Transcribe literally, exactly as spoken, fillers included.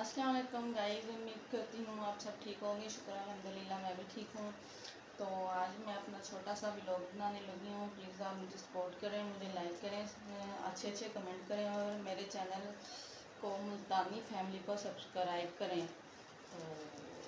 अस्सलाम वालेकुम गाइस, उम्मीद करती हूँ आप सब ठीक होंगे। शुक्र अल्हम्दुलिल्लाह मैं भी ठीक हूँ। तो आज मैं अपना छोटा सा व्लॉग बनाने लगी हूँ। प्लीज़ आप मुझे सपोर्ट करें, मुझे लाइक करें, अच्छे अच्छे कमेंट करें और मेरे चैनल को मुल्तानी फैमिली को सब्सक्राइब करें। तो